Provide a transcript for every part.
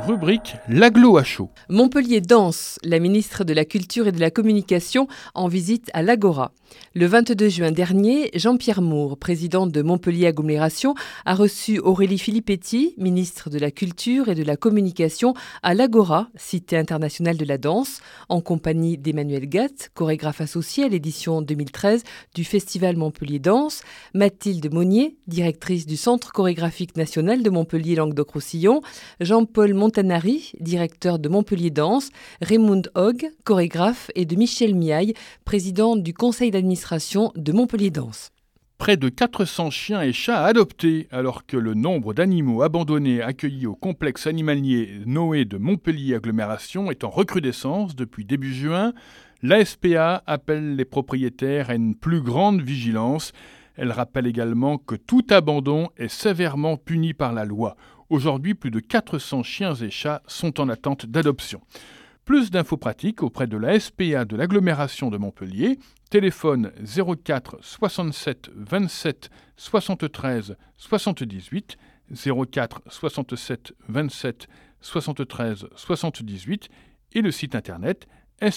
rubrique L'Agglo à chaud. Montpellier danse, la ministre de la Culture et de la Communication en visite à l'Agora. Le 22 juin dernier, Jean-Pierre Moore, président de Montpellier Agglomération, a reçu Aurélie Filippetti, ministre de la Culture et de la Communication, à l'Agora, Cité internationale de la danse, en compagnie d'Emmanuel Gatt, chorégraphe associé à l'édition 2013 du Festival Montpellier Danse, Mathilde Monnier, directrice du Centre chorégraphique national de Montpellier-Languedoc-Roussillon, Jean-Paul Montanari, directeur de Montpellier Danse, Raymond Hogg, chorégraphe, et de Michel Miaille, président du conseil d'administration de Montpellier Danse. Près de 400 chiens et chats adoptés, alors que le nombre d'animaux abandonnés accueillis au complexe animalier Noé de Montpellier Agglomération est en recrudescence depuis début juin. La SPA appelle les propriétaires à une plus grande vigilance. Elle rappelle également que tout abandon est sévèrement puni par la loi. Aujourd'hui, plus de 400 chiens et chats sont en attente d'adoption. Plus d'infos pratiques auprès de la SPA de l'agglomération de Montpellier. Téléphone 04 67 27 73 78, 04 67 27 73 78 et le site internet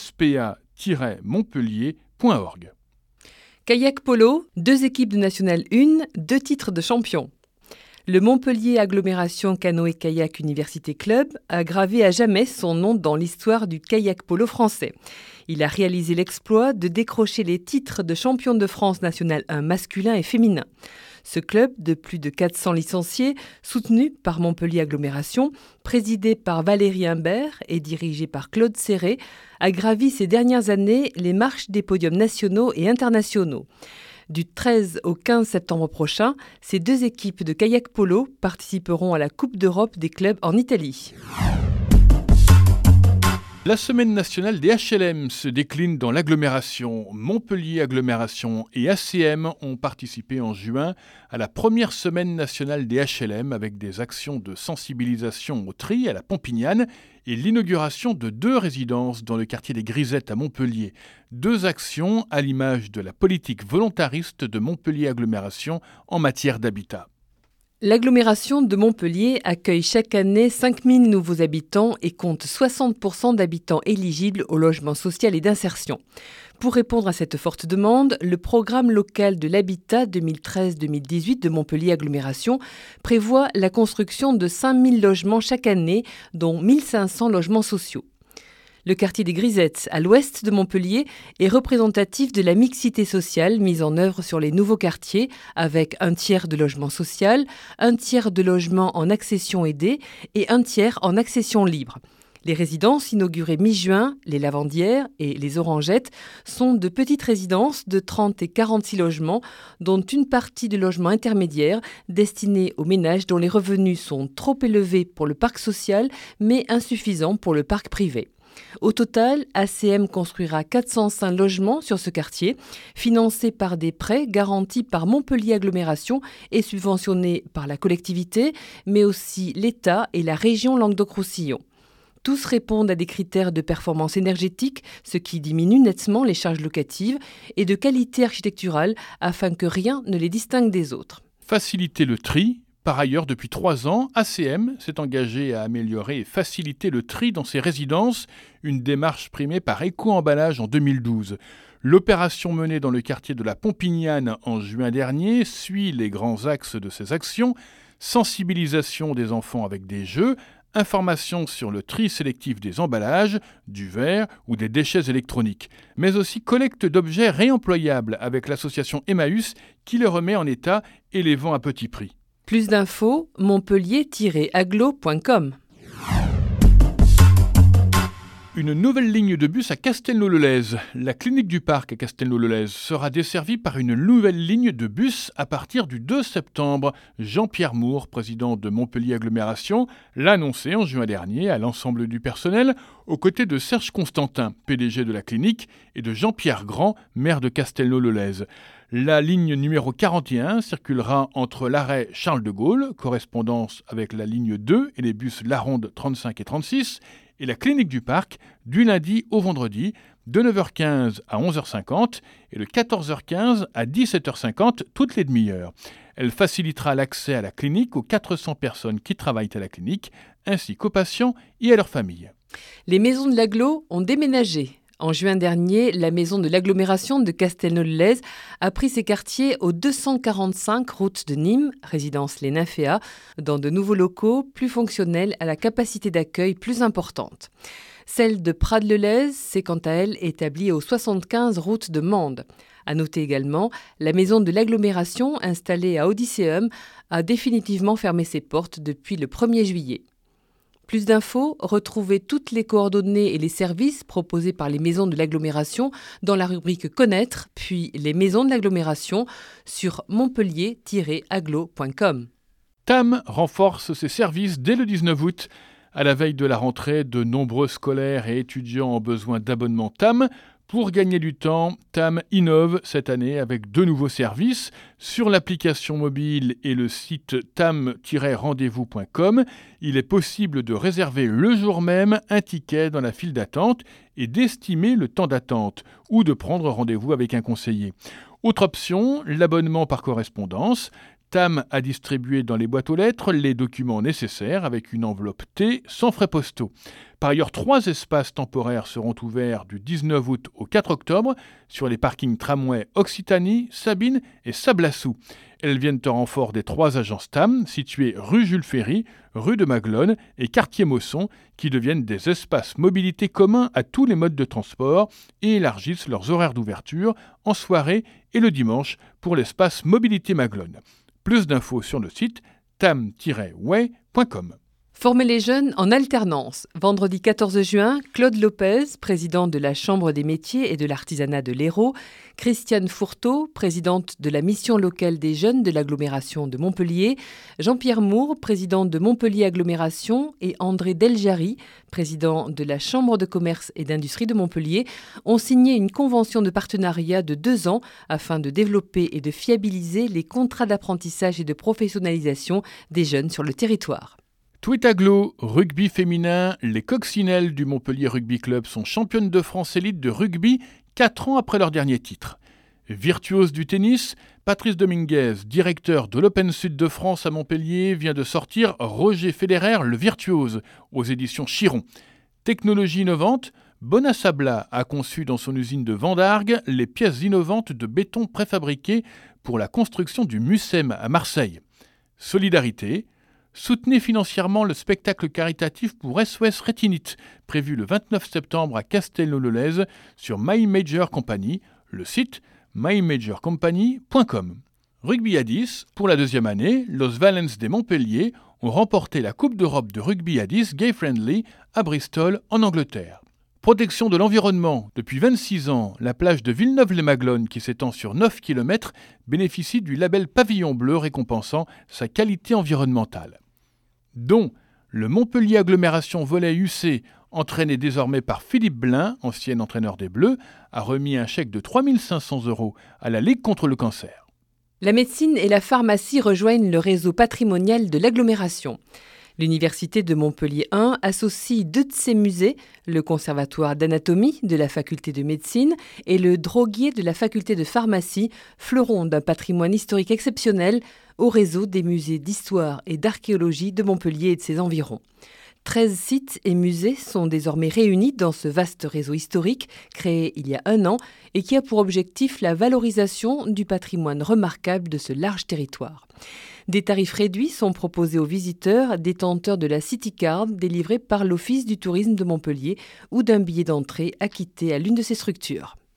spa-montpellier.org. Kayak polo, 2 équipes de National 1, 2 titres de champion. Le Montpellier Agglomération Canoë-Kayak Université Club a gravé à jamais son nom dans l'histoire du kayak polo français. Il a réalisé l'exploit de décrocher les titres de champion de France National 1 masculin et féminin. Ce club de plus de 400 licenciés, soutenu par Montpellier Agglomération, présidé par Valérie Imbert et dirigé par Claude Serré, a gravi ces dernières années les marches des podiums nationaux et internationaux. Du 13 au 15 septembre prochain, ces 2 équipes de kayak polo participeront à la Coupe d'Europe des clubs en Italie. La semaine nationale des HLM se décline dans l'agglomération. Montpellier Agglomération et ACM ont participé en juin à la première semaine nationale des HLM avec des actions de sensibilisation au tri à la Pompignane et l'inauguration de 2 résidences dans le quartier des Grisettes à Montpellier. 2 actions à l'image de la politique volontariste de Montpellier Agglomération en matière d'habitat. L'agglomération de Montpellier accueille chaque année 5000 nouveaux habitants et compte 60% d'habitants éligibles au logement social et d'insertion. Pour répondre à cette forte demande, le programme local de l'habitat 2013-2018 de Montpellier Agglomération prévoit la construction de 5000 logements chaque année, dont 1500 logements sociaux. Le quartier des Grisettes, à l'ouest de Montpellier, est représentatif de la mixité sociale mise en œuvre sur les nouveaux quartiers, avec 1/3 de logement social, 1/3 de logements en accession aidée et 1/3 en accession libre. Les résidences inaugurées mi-juin, les Lavandières et les Orangettes, sont de petites résidences de 30 et 46 logements, dont une partie de logements intermédiaires destinés aux ménages dont les revenus sont trop élevés pour le parc social, mais insuffisants pour le parc privé. Au total, ACM construira 405 logements sur ce quartier, financés par des prêts garantis par Montpellier Agglomération et subventionnés par la collectivité, mais aussi l'État et la région Languedoc-Roussillon. Tous répondent à des critères de performance énergétique, ce qui diminue nettement les charges locatives, et de qualité architecturale afin que rien ne les distingue des autres. Faciliter le tri. Par ailleurs, depuis 3 ans, ACM s'est engagé à améliorer et faciliter le tri dans ses résidences, une démarche primée par Éco-Emballage en 2012. L'opération menée dans le quartier de la Pompignane en juin dernier suit les grands axes de ces actions: sensibilisation des enfants avec des jeux, information sur le tri sélectif des emballages, du verre ou des déchets électroniques, mais aussi collecte d'objets réemployables avec l'association Emmaüs qui les remet en état et les vend à petit prix. Plus d'infos, montpellier-agglo.com. Une nouvelle ligne de bus à Castelnau-le-Lez. La clinique du parc à Castelnau-le-Lez sera desservie par une nouvelle ligne de bus à partir du 2 septembre. Jean-Pierre Moore, président de Montpellier Agglomération, l'a annoncé en juin dernier à l'ensemble du personnel, aux côtés de Serge Constantin, PDG de la clinique, et de Jean-Pierre Grand, maire de Castelnau-le-Lez. La ligne numéro 41 circulera entre l'arrêt Charles de Gaulle, correspondance avec la ligne 2 et les bus La Ronde 35 et 36, et la clinique du parc du lundi au vendredi de 9h15 à 11h50 et de 14h15 à 17h50 toutes les demi-heures. Elle facilitera l'accès à la clinique aux 400 personnes qui travaillent à la clinique, ainsi qu'aux patients et à leurs familles. Les maisons de l'agglo ont déménagé. En juin dernier, la maison de l'agglomération de Castelnau-le-Lez a pris ses quartiers au 245 route de Nîmes, résidence Les Nymphéas, dans de nouveaux locaux plus fonctionnels à la capacité d'accueil plus importante. Celle de Prades-le-Lez s'est quant à elle établie au 75 route de Mende. À noter également, la maison de l'agglomération installée à Odysseum a définitivement fermé ses portes depuis le 1er juillet. Plus d'infos, retrouvez toutes les coordonnées et les services proposés par les maisons de l'agglomération dans la rubrique Connaître, puis les maisons de l'agglomération sur montpellier-agglo.com. TAM renforce ses services dès le 19 août. À la veille de la rentrée, de nombreux scolaires et étudiants ont besoin d'abonnements TAM. Pour gagner du temps, TAM innove cette année avec 2 nouveaux services. Sur l'application mobile et le site tam-rendez-vous.com, il est possible de réserver le jour même un ticket dans la file d'attente et d'estimer le temps d'attente ou de prendre rendez-vous avec un conseiller. Autre option, l'abonnement par correspondance. TAM a distribué dans les boîtes aux lettres les documents nécessaires avec une enveloppe T sans frais postaux. Par ailleurs, 3 espaces temporaires seront ouverts du 19 août au 4 octobre sur les parkings tramway Occitanie, Sabine et Sablassou. Elles viennent en renfort des 3 agences TAM situées rue Jules Ferry, rue de Maglone et quartier Mosson qui deviennent des espaces mobilité communs à tous les modes de transport et élargissent leurs horaires d'ouverture en soirée et le dimanche pour l'espace mobilité Maglone. Plus d'infos sur le site tam-way.com. Former les jeunes en alternance. Vendredi 14 juin, Claude Lopez, président de la Chambre des métiers et de l'artisanat de l'Hérault, Christiane Fourteau, présidente de la mission locale des jeunes de l'agglomération de Montpellier, Jean-Pierre Moore, président de Montpellier Agglomération et André Deljari, président de la Chambre de commerce et d'industrie de Montpellier, ont signé une convention de partenariat de 2 ans afin de développer et de fiabiliser les contrats d'apprentissage et de professionnalisation des jeunes sur le territoire. Tweetaglo, rugby féminin, les coccinelles du Montpellier Rugby Club sont championnes de France élite de rugby 4 ans après leur dernier titre. Virtuose du tennis, Patrice Dominguez, directeur de l'Open Sud de France à Montpellier, vient de sortir Roger Federer, le virtuose, aux éditions Chiron. Technologie innovante, Bonasabla a conçu dans son usine de Vendargues les pièces innovantes de béton préfabriquées pour la construction du MUSEM à Marseille. Solidarité, soutenez financièrement le spectacle caritatif pour SOS Rétinite, prévu le 29 septembre à Castelnau-le-Lez sur My Major Company, le site mymajorcompany.com. Rugby à 10, pour la 2e année, Los Valens des Montpellier ont remporté la Coupe d'Europe de rugby à 10 Gay Friendly à Bristol, en Angleterre. Protection de l'environnement. Depuis 26 ans, la plage de Villeneuve-les-Maglones, qui s'étend sur 9 km, bénéficie du label Pavillon Bleu récompensant sa qualité environnementale. Dont le Montpellier Agglomération Volley UC, entraîné désormais par Philippe Blin, ancien entraîneur des Bleus, a remis un chèque de 3 500 € à la Ligue contre le cancer. La médecine et la pharmacie rejoignent le réseau patrimonial de l'agglomération. L'Université de Montpellier 1 associe 2 de ses musées, le Conservatoire d'anatomie de la Faculté de médecine et le Droguier de la Faculté de pharmacie, fleurons d'un patrimoine historique exceptionnel, au réseau des musées d'histoire et d'archéologie de Montpellier et de ses environs. 13 sites et musées sont désormais réunis dans ce vaste réseau historique créé il y a 1 an et qui a pour objectif la valorisation du patrimoine remarquable de ce large territoire. Des tarifs réduits sont proposés aux visiteurs détenteurs de la City Card délivrée par l'Office du tourisme de Montpellier ou d'un billet d'entrée acquitté à l'une de ces structures.